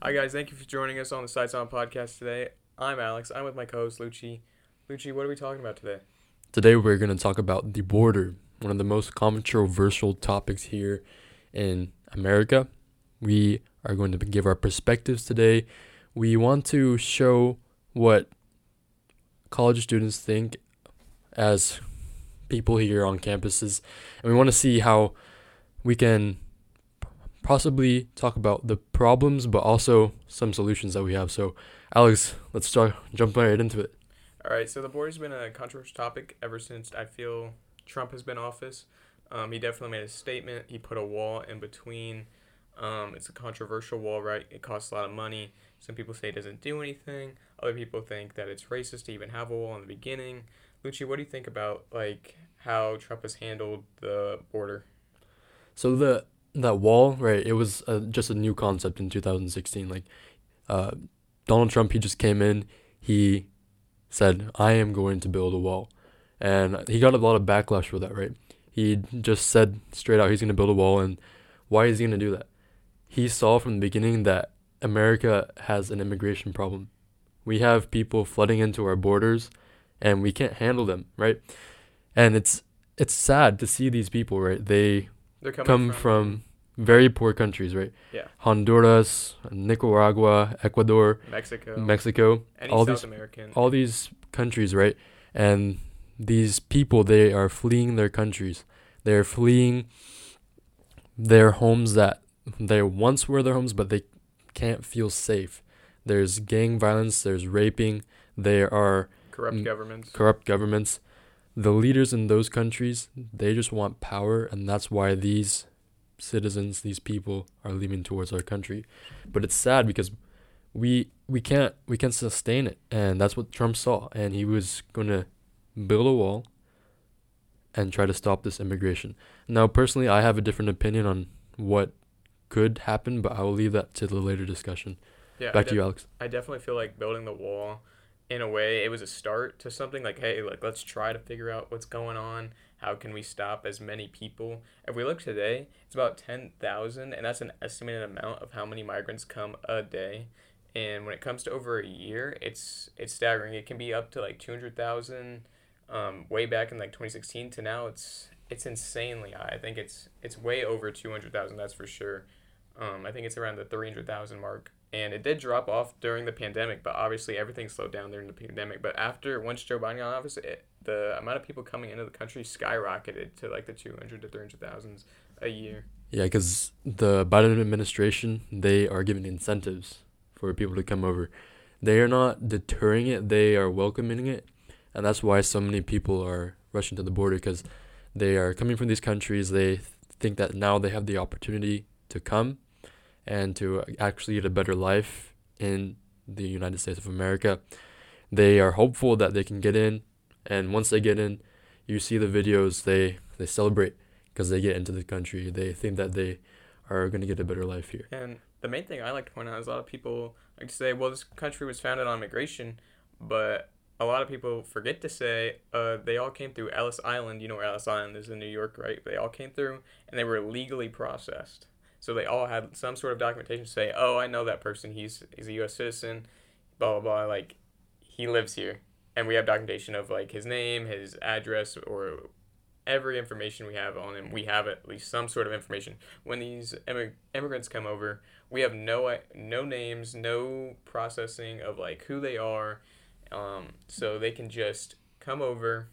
Hi guys, thank you for joining us on the Sights On podcast today. I'm Alex. I'm with my co-host Lucci. Lucci, what are we talking about today? Today we're going to talk about the border, one of the most controversial topics here in America. We are going to give our perspectives today. We want to show what college students think as people here on campuses, and we want to see how we can possibly talk about the problems but also some solutions that we have. So, Alex, let's jump right into it. All right, so the border's been a controversial topic ever since I feel Trump has been in office. He definitely made a statement. He put a wall in between. It's a controversial wall, right? It costs a lot of money. Some people say it doesn't do anything. Other people think that it's racist to even have a wall in the beginning. Lucci, what do you think about how Trump has handled the border? So that wall, right? It was just a new concept in 2016. Uh, Donald Trump, he just came in. He said, "I am going to build a wall," and he got a lot of backlash for that, right? He just said straight out he's going to build a wall, and why is he going to do that? He saw from the beginning that America has an immigration problem. We have people flooding into our borders, and we can't handle them, right? And it's sad to see these people, right? They They're coming come from from very poor countries, right? yeah, Honduras, Nicaragua, Ecuador, Mexico, Mexico, any all South these American. all these countries, right? And these people, they are fleeing their countries. They're fleeing their homes that they once were their homes, but they can't feel safe. There's gang violence, there's raping, there are Corrupt governments. corrupt governments. The leaders in those countries, they just want power, and that's why these citizens, these people are leaving towards our country. But it's sad because we can't sustain it, and that's what Trump saw, and he was gonna build a wall and try to stop this immigration. Now, personally, I have a different opinion on what could happen, but I will leave that to the later discussion. Yeah, Back to you, Alex. I definitely feel like building the wall, in a way, it was a start to something like, hey, like let's try to figure out what's going on. How can we stop as many people? If we look today, it's about 10,000, and that's an estimated amount of how many migrants come a day. And when it comes to over a year, it's staggering. It can be up to like 200,000. Way back in like 2016 to now, it's insanely high. I think it's way over 200,000. That's for sure. I think it's around the 300,000 mark. And it did drop off during the pandemic, but obviously everything slowed down during the pandemic. But once Joe Biden got in office, the amount of people coming into the country skyrocketed to like the 200 to 300,000s a year. Yeah, because the Biden administration, they are giving incentives for people to come over. They are not deterring it, they are welcoming it. And that's why so many people are rushing to the border because they are coming from these countries. They think that now they have the opportunity to come and to actually get a better life in the United States of America. They are hopeful that they can get in. And once they get in, you see the videos, they celebrate because they get into the country. They think that they are going to get a better life here. And the main thing I like to point out is a lot of people like to say, well, this country was founded on migration, but a lot of people forget to say they all came through Ellis Island. You know where Ellis Island is in New York, right? They all came through and they were legally processed. So they all had some sort of documentation to say, oh, I know that person. He's a U.S. citizen, blah, blah, blah. Like, he lives here. And we have documentation of, like, his name, his address, or every information we have on him. We have at least some sort of information. When these immigrants come over, we have no names, no processing of, like, who they are. So they can just come over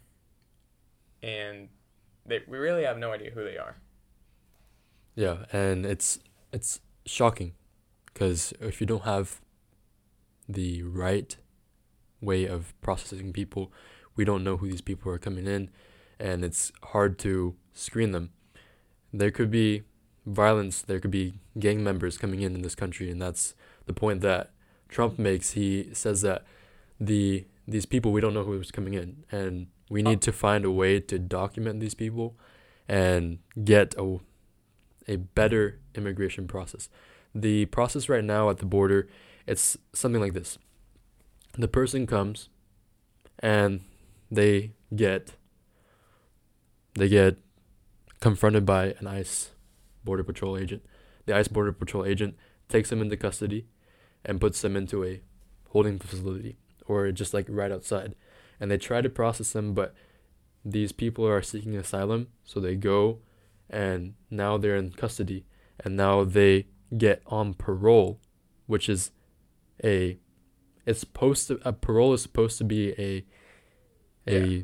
and we really have no idea who they are. Yeah, and it's shocking because if you don't have the right way of processing people, we don't know who these people are coming in, and it's hard to screen them. There could be violence, there could be gang members coming in this country, and that's the point that Trump makes. He says that these people, we don't know who's coming in, and we need to find a way to document these people and get a better immigration process. The process right now at the border, it's something like this. The person comes and they get they get confronted by an ICE border patrol agent. The ICE border patrol agent takes them into custody, and puts them into a holding facility or just like right outside. And they try to process them, but these people are seeking asylum, so they go and now they're in custody and now they get on parole, which is a it's supposed to a parole is supposed to be Yeah. a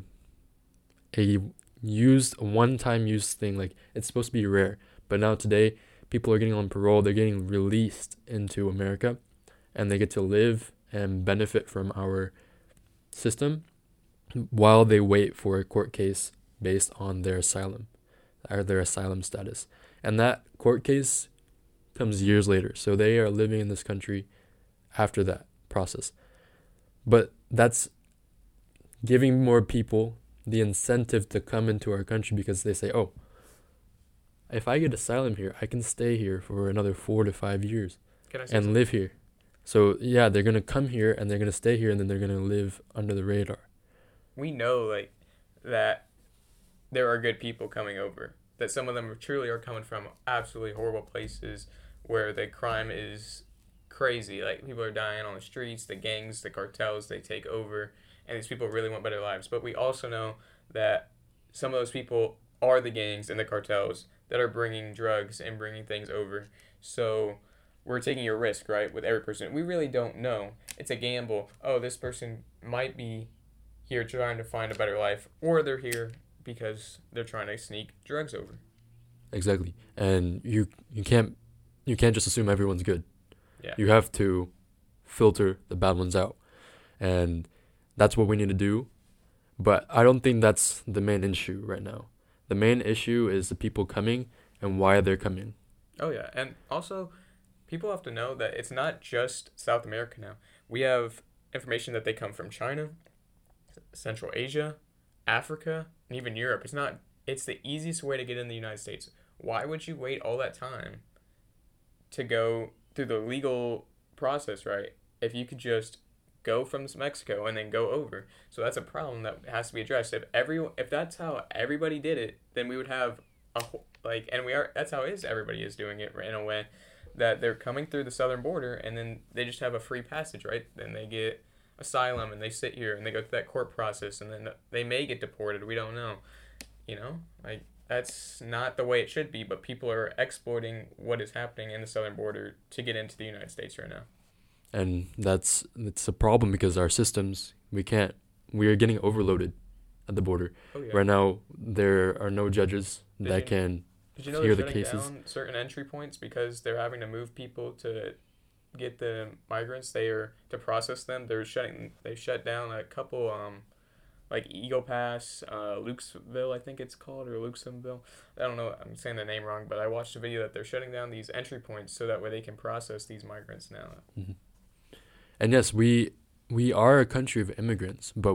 a used one-time use thing. Like, it's supposed to be rare, but now today people are getting on parole, they're getting released into America, and they get to live and benefit from our system while they wait for a court case based on their asylum or their asylum status. And that court case comes years later, so they are living in this country after that process. But that's giving more people the incentive to come into our country because they say, oh, if I get asylum here, I can stay here for another 4 to 5 years Can I say and something? live here. So yeah, they're gonna come here and they're gonna stay here and then they're gonna live under the radar. We know like that there are good people coming over. That some of them truly are coming from absolutely horrible places where the crime is crazy. Like people are dying on the streets, the gangs, the cartels, they take over, and these people really want better lives. But we also know that some of those people are the gangs and the cartels that are bringing drugs and bringing things over. So we're taking a risk, right, with every person. We really don't know. It's a gamble. Oh, this person might be here trying to find a better life, or they're here because they're trying to sneak drugs over. Exactly. And you can't just assume everyone's good. Yeah. You have to filter the bad ones out. And that's what we need to do. But I don't think that's the main issue right now. The main issue is the people coming and why they're coming. Oh yeah, and also people have to know that it's not just South America now. We have information that they come from China, Central Asia, Africa, and even Europe. It's not. It's the easiest way to get in the United States. Why would you wait all that time to go through the legal process, right? If you could just go from Mexico and then go over. So that's a problem that has to be addressed. If that's how everybody did it, then we would have like, and we are, that's how everybody is doing it in a way that they're coming through the southern border and then they just have a free passage, right? Then they get asylum and they sit here and they go through that court process and then they may get deported. We don't know. Like that's not the way it should be, but people are exploiting what is happening in the southern border to get into the United States right now. And that's a problem because our systems, we are getting overloaded at the border. Oh yeah. Right now, there are no judges Did that you can did you know they're hear the shutting cases. down certain entry points because they're having to move people to get the migrants there to process them? They shut down a couple like Eagle Pass, Lukesville, I think it's called, or Lukesville. I don't know. I'm saying the name wrong, but I watched a video that they're shutting down these entry points so that way they can process these migrants now. Mhm. And yes, we are a country of immigrants, but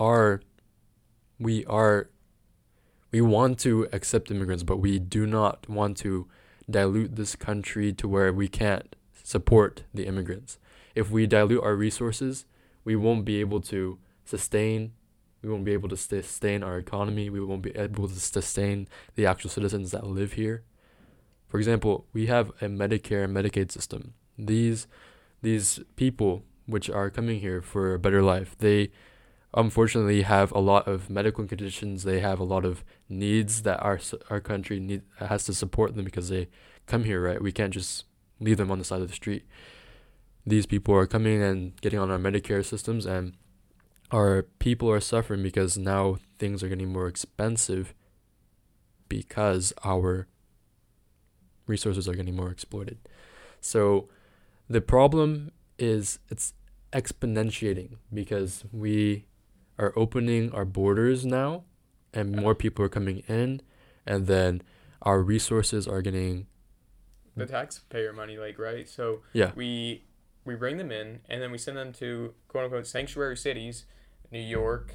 we are we want to accept immigrants, but we do not want to dilute this country to where we can't support the immigrants. If we dilute our resources, we won't be able to sustain we won't be able to sustain our economy. We won't be able to sustain the actual citizens that live here. For example, we have a Medicare and Medicaid system. These people which are coming here for a better life, they unfortunately have a lot of medical conditions. They have a lot of needs that our country has to support them because they come here, right? We can't just leave them on the side of the street. These people are coming and getting on our Medicare systems, and our people are suffering because now things are getting more expensive because our resources are getting more exploited. So the problem is it's exponentiating because we are opening our borders now and more people are coming in, and then our resources are getting The taxpayer money, like, right? So yeah we bring them in and then we send them to quote unquote sanctuary cities, New York,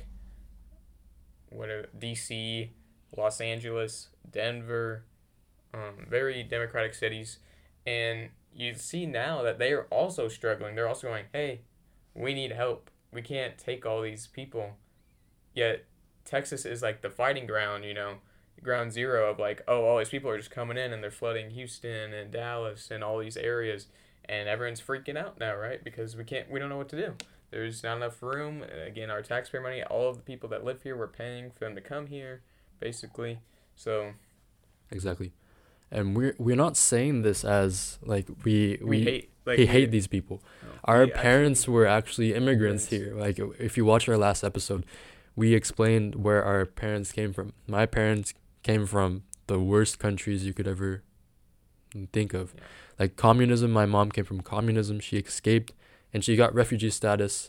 DC, Los Angeles, Denver, very democratic cities, and you see now that they are also struggling. They're also going, hey, we need help. We can't take all these people. Yet Texas is like the fighting ground, ground zero of like, oh, all these people are just coming in and they're flooding Houston and Dallas and all these areas. and everyone's freaking out now, right? Because we don't know what to do. There's not enough room. Again, our taxpayer money, all of the people that live here, we're paying for them to come here, basically. So Exactly. And we're not saying this as like we hate like we we, hate these people. no, Our we parents actually were actually immigrants immigrants. here. Like if you watch our last episode, we explained where our parents came from. My parents came from the worst countries you could ever think of. Yeah. Like communism, my mom came from communism. She escaped and she got refugee status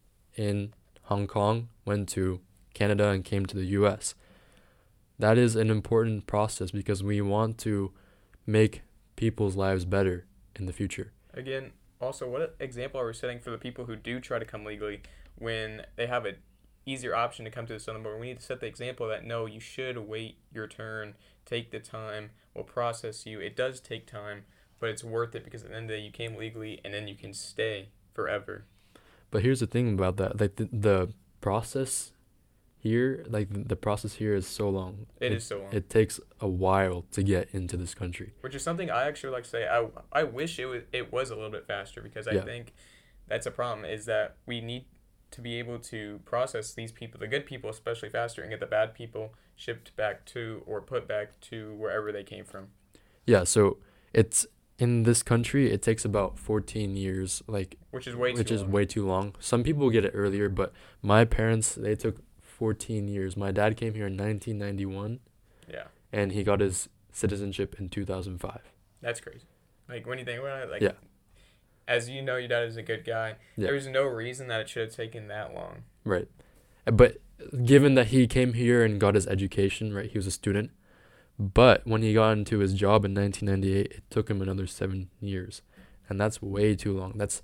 in Hong Kong, went to Canada and came to the US. That is an important process because we want to make people's lives better in the future. Again, also, what example are we setting for the people who do try to come legally when they have a easier option to come to the southern border? We need to set the example that no, you should wait your turn, take the time, we'll process you. It does take time, but it's worth it because at the end of the day, you came legally and then you can stay forever. But here's the thing about that, like the process here, like the process here is so long. It is so long. It takes a while to get into this country. Which is something I actually like to say. I wish it was a little bit faster because I Yeah. think that's a problem is that we need to be able to process these people, the good people especially faster, and get the bad people shipped back to or put back to wherever they came from. Yeah, so it's in this country it takes about 14 years, like Which is way which too is long. way too long. Some people get it earlier, but my parents they took 14 years. My dad came here in 1991 Yeah, and he got his citizenship in 2005. that's crazy. Like when you think about it, like Yeah. as you know, your dad is a good guy. Yeah. There's no reason that it should have taken that long. Right. But given that he came here and got his education, right, he was a student. But when he got into his job in 1998, it took him another 7 years. And that's way too long. That's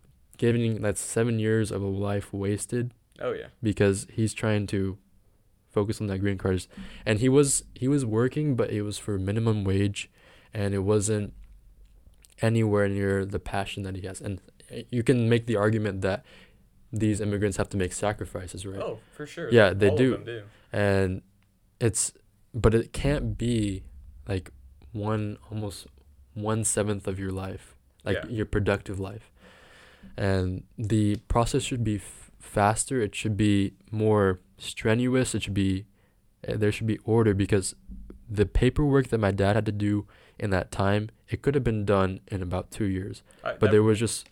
7 years of a life wasted Oh yeah, because he's trying to focus on that green card. And he was working, but it was for minimum wage and it wasn't anywhere near the passion that he has. And you can make the argument that these immigrants have to make sacrifices, right? oh for sure. Yeah, they All do. of them do. And but it can't be like almost 1/7 of your life, like Yeah. your productive life. And the process should be faster. It should be more strenuous. There should be order because the paperwork that my dad had to do in that time, it could have been done in about 2 years. But there was just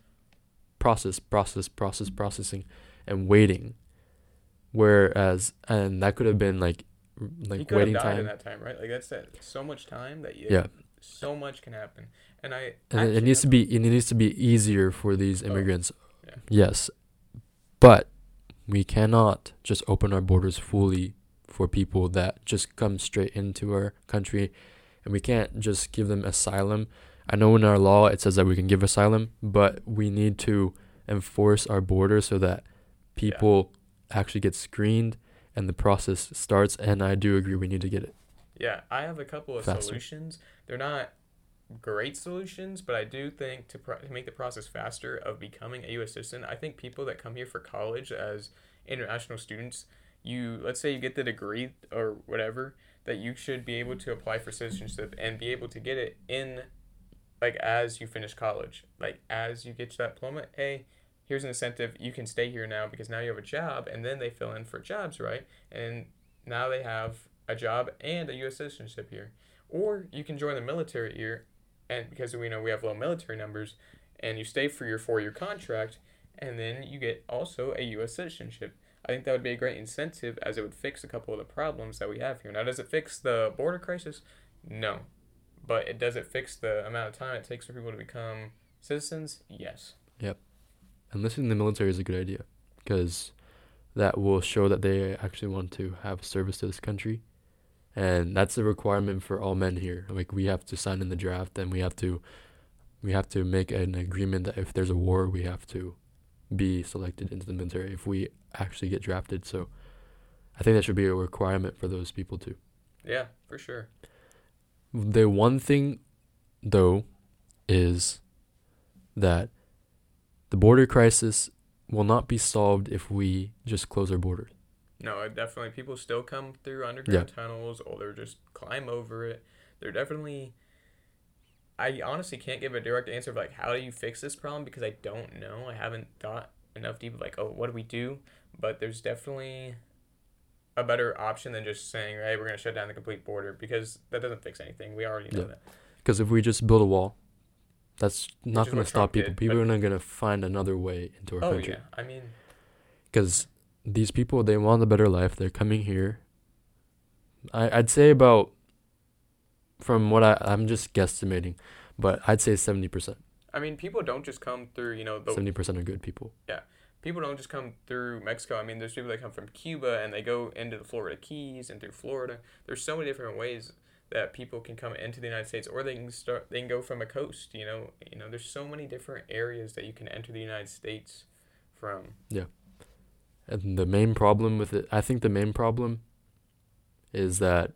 processing and waiting. And that could have been like He could have waiting died in time. that time, right? Like that's so much time that Yeah. so much can happen. And I And actually it needs to have- be easier for these immigrants. yeah. Yes. But we cannot just open our borders fully for people that just come straight into our country, and we can't just give them asylum. I know in our law it says that we can give asylum, but we need to enforce our border so that people actually get screened and the process starts, and I do agree we need to get it. Yeah, I have a couple of Faster. solutions. They're not great solutions, but I do think to make the process faster of becoming a U.S. citizen, I think people that come here for college as international students, let's say you get the degree or whatever, that you should be able to apply for citizenship and be able to get it in, like, as you finish college. Like, as you get to that diploma, hey, here's an incentive, you can stay here now because now you have a job, and then they fill in for jobs, right? And now they have a job and a U.S. citizenship here. Or you can join the military here, and because we know we have low military numbers, and you stay for your 4-year contract, and then you get also a U.S. citizenship. I think that would be a great incentive as it would fix a couple of the problems that we have here. Now, does it fix the border crisis? No. But does it fix the amount of time it takes for people to become citizens? Yes. Enlisting in the military is a good idea because that will show that they actually want to have service to this country. And that's a requirement for all men here. Like we have to sign in the draft, and we have to make an agreement that if there's a war, we have to be selected into the military if we actually get drafted. So I think that should be a requirement for those people too. Yeah, for sure. The one thing, though, is that the border crisis will not be solved if we just close our borders. No, definitely. People still come through underground tunnels, or they're just climb over it. They're definitely. I honestly can't give a direct answer of like how do you fix this problem because I don't know. I haven't thought enough deep of like, oh, what do we do? But there's definitely a better option than just saying, hey, we're gonna shut down the complete border because that doesn't fix anything. We already know Yeah. that. Because if we just build a wall, that's not is going what to stop Trump people. did, People but- are not going to find another way into our Oh country. yeah, I mean, Because these people, they want a better life. They're coming here. I'd say about, from what I'm just guesstimating, but I'd say 70%. I mean, people don't just come through, you know, the 70% are good people. people don't just come through Mexico. I mean, there's people that come from Cuba and they go into the Florida Keys and through Florida. There's so many different ways that people can come into the United States, or they can go from a coast. There's so many different areas that you can enter the United States from. And the main problem with it, I think the main problem is that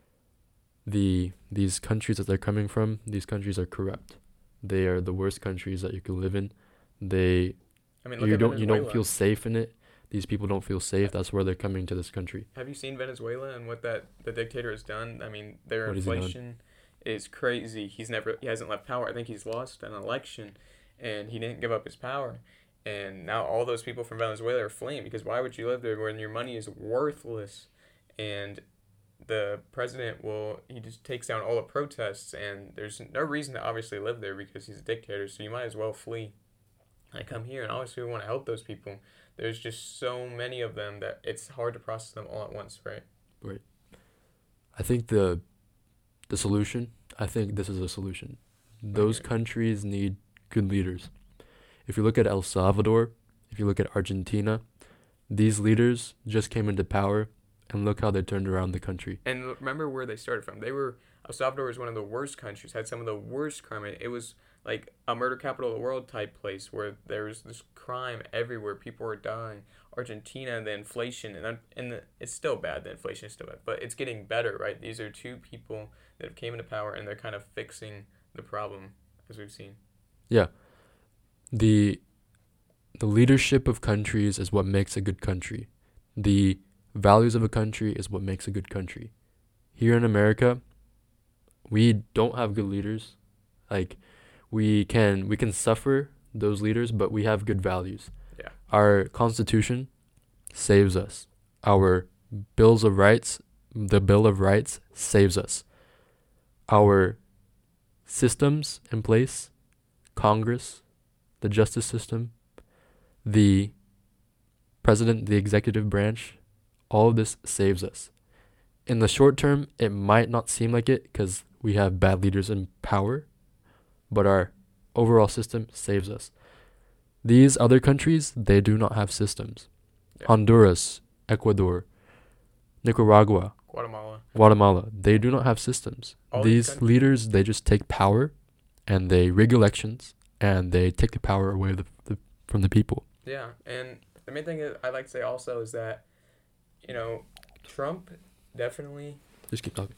these countries that they're coming from, these countries are corrupt. They are the worst countries that you could live in. I mean, look at You Venezuela. don't feel safe in it. These people don't feel safe. That's where they're coming to this country. Have you seen Venezuela and what the dictator has done? I mean, their What has he done? inflation is crazy. He hasn't left power. I think he's lost an election, and he didn't give up his power. And now all those people from Venezuela are fleeing because why would you live there when your money is worthless? And the president he just takes down all the protests, and there's no reason to obviously live there because he's a dictator. So you might as well flee. I come here, and obviously we want to help those people. There's just so many of them that it's hard to process them all at once, right? I think the solution, I think this is a solution. Those Okay. countries need good leaders. If you look at El Salvador, if you look at Argentina, these leaders just came into power, and look how they turned around the country. And remember where they started from. El Salvador was one of the worst countries, had some of the worst crime. It was like a murder capital of the world type place where there was this crime everywhere. People were dying. Argentina, the inflation, it's still bad. The inflation is still bad, but it's getting better, right? These are two people that have came into power, and they're kind of fixing the problem, as we've seen. The leadership of countries is what makes a good country. The values of a country is what makes a good country. Here in America, we don't have good leaders. Like we can suffer those leaders, but we have good values. Yeah. Our Constitution saves us. Our Bills of Rights, the Bill of Rights saves us. Our systems in place, Congress, the justice system, the president, the executive branch, all of this saves us. In the short term, it might not seem like it because we have bad leaders in power, but our overall system saves us. These other countries, they do not have systems. Yeah. Honduras, Ecuador, Nicaragua, Guatemala, they do not have systems. All these These countries- leaders, they just take power and they rig elections and they take the power away from the people. Yeah, and the main thing I'd like to say also is that, Trump definitely Just keep talking.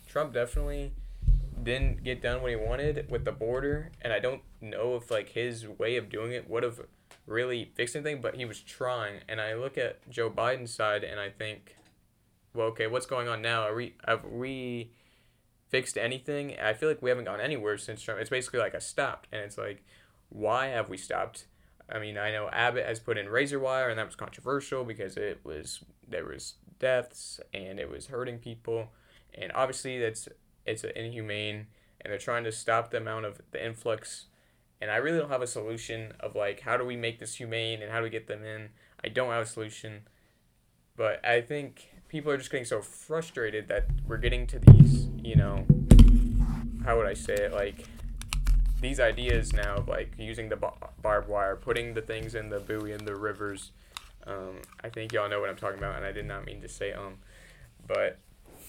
didn't get done what he wanted with the border, and I don't know if like his way of doing it would have really fixed anything, but he was trying. And I look at Joe Biden's side and I think, well, okay, what's going on now? Have we fixed anything? I feel like we haven't gone anywhere since Trump. It's basically like a stopped, and it's like, why have we stopped? I mean, I know Abbott has put in razor wire, and that was controversial because there was deaths and it was hurting people, and obviously it's inhumane, and they're trying to stop the amount of the influx. And I really don't have a solution of like how do we make this humane and how do we get them in. I don't have a solution, but I think people are just getting so frustrated that we're getting to these, how would I say it, like these ideas now of like using the barbed wire, putting the things in the buoy in the rivers. I think y'all know what I'm talking about, and I did not mean to say but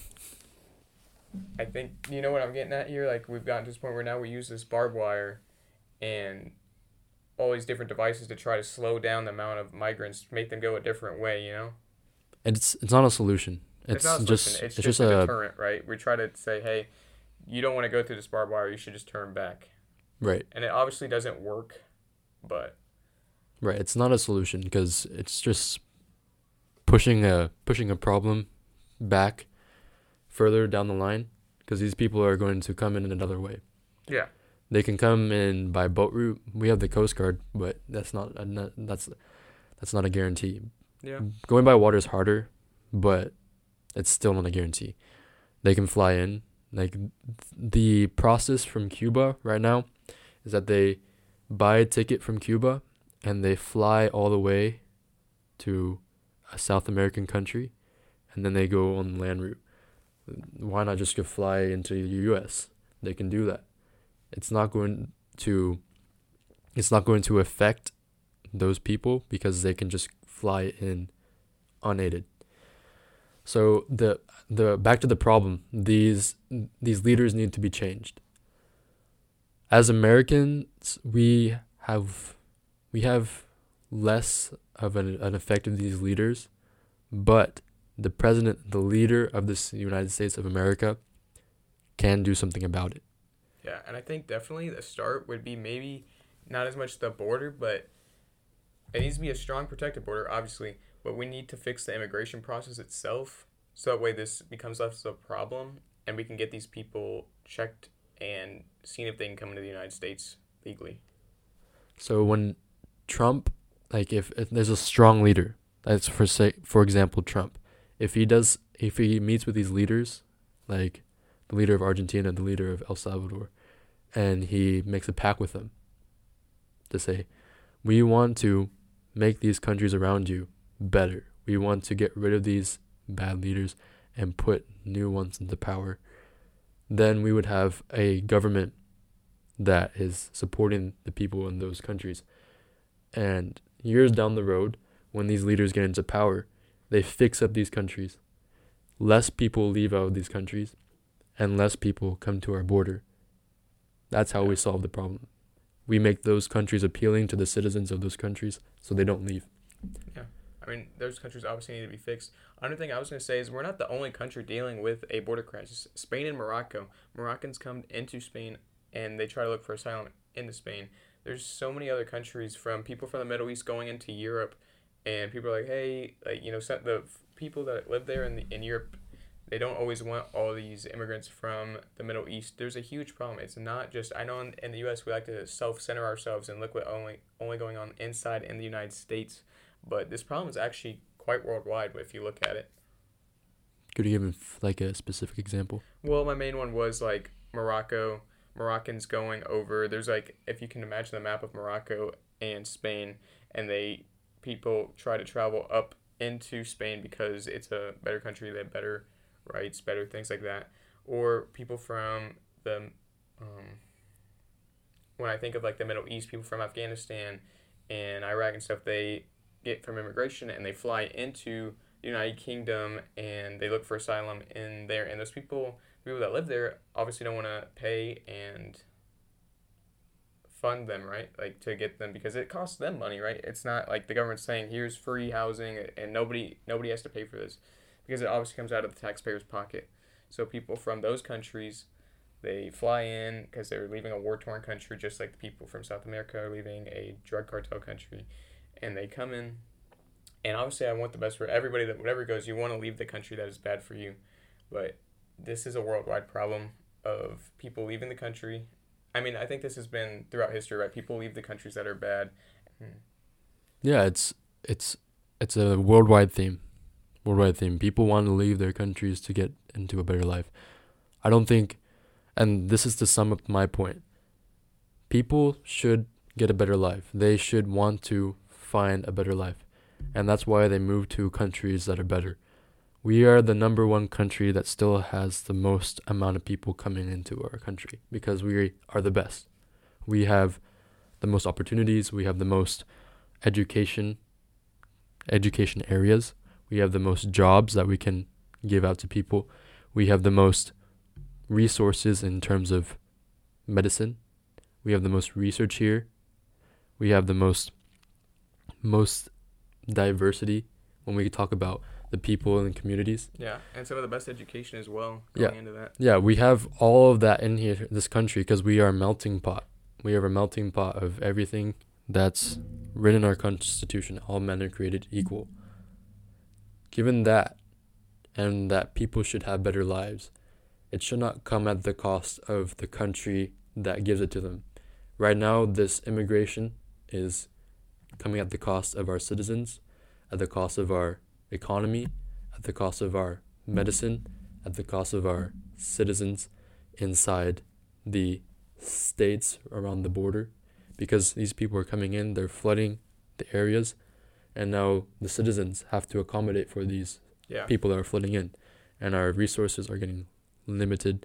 I think you know what I'm getting at here. Like we've gotten to this point where now we use this barbed wire and all these different devices to try to slow down the amount of migrants, make them go a different way. And it's not a solution. It's not a solution. It's just a deterrent, right? We try to say, hey, you don't want to go through this barbed wire. You should just turn back. Right. And it obviously doesn't work, but Right. It's not a solution because it's just pushing a problem back further down the line because these people are going to come in another way. yeah. They can come in by boat route. We have the Coast Guard, but that's not a guarantee. Yeah. Going by water is harder, but it's still not a guarantee. They can fly in. Like the process from Cuba right now is that they buy a ticket from Cuba and they fly all the way to a South American country, and then they go on the land route. Why not just go fly into the U.S.? They can do that. It's not going to affect those people because they can just fly in unaided. So the back to the problem, these leaders need to be changed. As Americans, we have less of an effect of these leaders, but the president, the leader of this United States of America, can do something about it. Yeah, and I think definitely the start would be maybe not as much the border, but it needs to be a strong protected border, obviously, but we need to fix the immigration process itself so that way this becomes less of a problem and we can get these people checked and seen if they can come into the United States legally. So when Trump, like if there's a strong leader, that's for example Trump, if he meets with these leaders, like the leader of Argentina, the leader of El Salvador, and he makes a pact with them to say, we want to make these countries around you better. We want to get rid of these bad leaders and put new ones into power. Then we would have a government that is supporting the people in those countries. And years down the road, when these leaders get into power, they fix up these countries. Less people leave out of these countries, and less people come to our border. That's how we solve the problem. We make those countries appealing to the citizens of those countries so they don't leave. Yeah. I mean, those countries obviously need to be fixed. Another thing I was going to say is we're not the only country dealing with a border crisis. Spain and Morocco. Moroccans come into Spain and they try to look for asylum into Spain. There's so many other countries, from people from the Middle East going into Europe, and people are like, hey, like, you know, the people that live there in Europe, they don't always want all these immigrants from the Middle East. There's a huge problem. It's not just, I know in the U.S. we like to self-center ourselves and look what only going on inside in the United States, but this problem is actually quite worldwide if you look at it. Could you give like a specific example? Well, my main one was like Morocco. Moroccans going over. There's like, if you can imagine the map of Morocco and Spain, and people try to travel up into Spain because it's a better country, they have better rights, better things like that. Or people from the, when I think of like the Middle East, people from Afghanistan and Iraq and stuff, they get from immigration and they fly into the United Kingdom and they look for asylum in there. And those people that live there obviously don't want to pay and fund them, right? Like to get them, because it costs them money, right? It's not like the government's saying here's free housing and nobody has to pay for this, because it obviously comes out of the taxpayer's pocket. So people from those countries, they fly in because they're leaving a war-torn country, just like the people from South America are leaving a drug cartel country, and they come in. And obviously I want the best for everybody, that whatever goes, you want to leave the country that is bad for you. But this is a worldwide problem of people leaving the country. I mean, I think this has been throughout history, right? People leave the countries that are bad. Yeah, it's a worldwide theme. People want to leave their countries to get into a better life. I don't think, and this is to sum up my point, people should get a better life. They should want to find a better life. And that's why they move to countries that are better. We are the number one country that still has the most amount of people coming into our country because we are the best. We have the most opportunities. We have the most education areas. We have the most jobs that we can give out to people. We have the most resources in terms of medicine. We have the most research here. We have the most diversity when we talk about the people and communities. Yeah, and some of the best education as well into that. Yeah, we have all of that in here, this country, because we are a melting pot. We have a melting pot of everything that's written in our Constitution. All men are created equal. Given that, and that people should have better lives, it should not come at the cost of the country that gives it to them. Right now, this immigration is coming at the cost of our citizens, at the cost of our economy, at the cost of our medicine, at the cost of our citizens inside the states around the border, because these people are coming in, they're flooding the areas, and now the citizens have to accommodate for these people that are flooding in, and our resources are getting limited.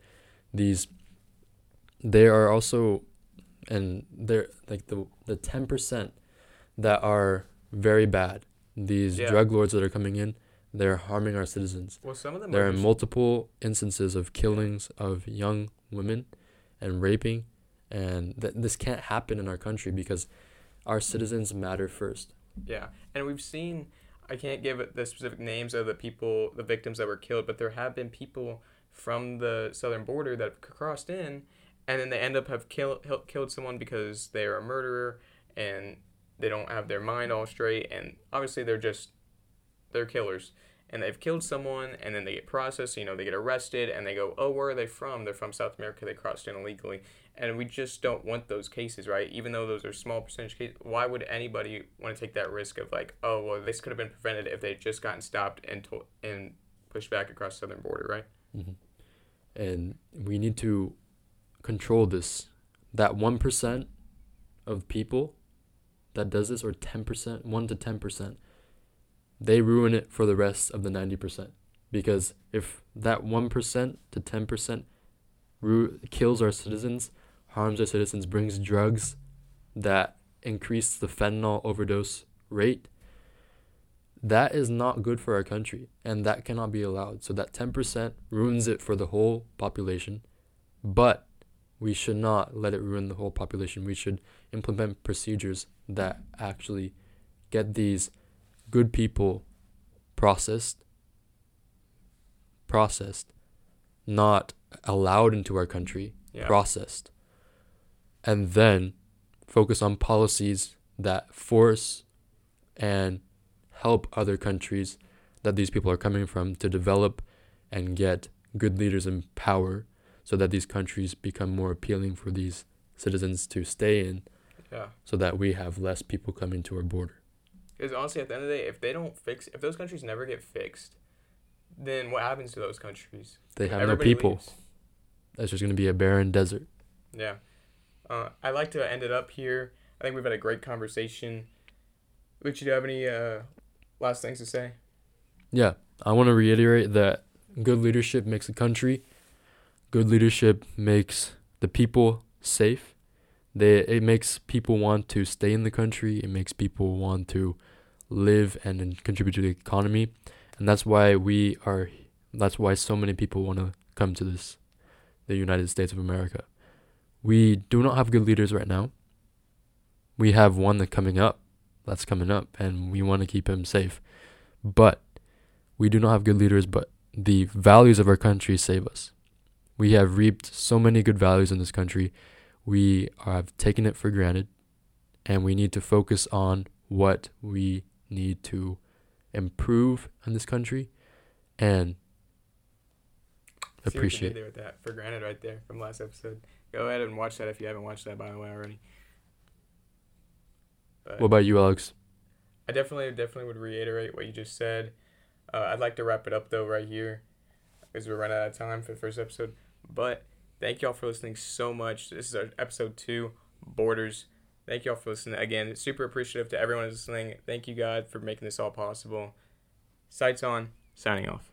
They are also, and they're like the 10% that are very bad. These drug lords that are coming in, they're harming our citizens. Well, some of them there are multiple instances of killings of young women and raping, and this can't happen in our country because our citizens matter first. Yeah, and we've seen, I can't give the specific names of the victims that were killed, but there have been people from the southern border that have crossed in, and then they end up have killed someone because they're a murderer, and they don't have their mind all straight, and obviously they're killers. And they've killed someone, and then they get processed, they get arrested, and they go, oh, where are they from? They're from South America, they crossed in illegally. And we just don't want those cases, right? Even though those are small percentage cases, why would anybody want to take that risk of like, oh, well, this could have been prevented if they'd just gotten stopped and pushed back across the southern border, right? Mm-hmm. And we need to control this. That 1% of people that does this, or 10%, 1 to 10%, they ruin it for the rest of the 90%. Because if that 1% to 10% kills our citizens, harms our citizens, brings drugs that increase the fentanyl overdose rate, that is not good for our country, and that cannot be allowed. So that 10% ruins it for the whole population, but we should not let it ruin the whole population. We should implement procedures that actually get these good people processed, not allowed into our country, processed, and then focus on policies that force and help other countries that these people are coming from to develop and get good leaders in power, so that these countries become more appealing for these citizens to stay in, so that we have less people coming to our border. Because honestly, at the end of the day, if those countries never get fixed, then what happens to those countries? They have no people. Leaves. That's just going to be a barren desert. Yeah. I'd like to end it up here. I think we've had a great conversation. Luke, do you have any last things to say? Yeah. I want to reiterate that good leadership makes a country. Good leadership makes the people safe. It makes people want to stay in the country. It makes people want to live and contribute to the economy. And that's why so many people want to come to the United States of America. We do not have good leaders right now. We have one that's coming up, and we want to keep him safe. But we do not have good leaders, but the values of our country save us. We have reaped so many good values in this country. We have taken it for granted, and we need to focus on what we need to improve in this country and appreciate. See what you did there with that for granted right there from last episode. Go ahead and watch that if you haven't watched that, by the way, already. But what about you, Alex? I definitely would reiterate what you just said. I'd like to wrap it up though right here, because we're running out of time for the first episode. But thank y'all for listening so much. This is our episode 2, Borders. Thank y'all for listening. Again, super appreciative to everyone who's listening. Thank you, God, for making this all possible. Sights on. Signing off.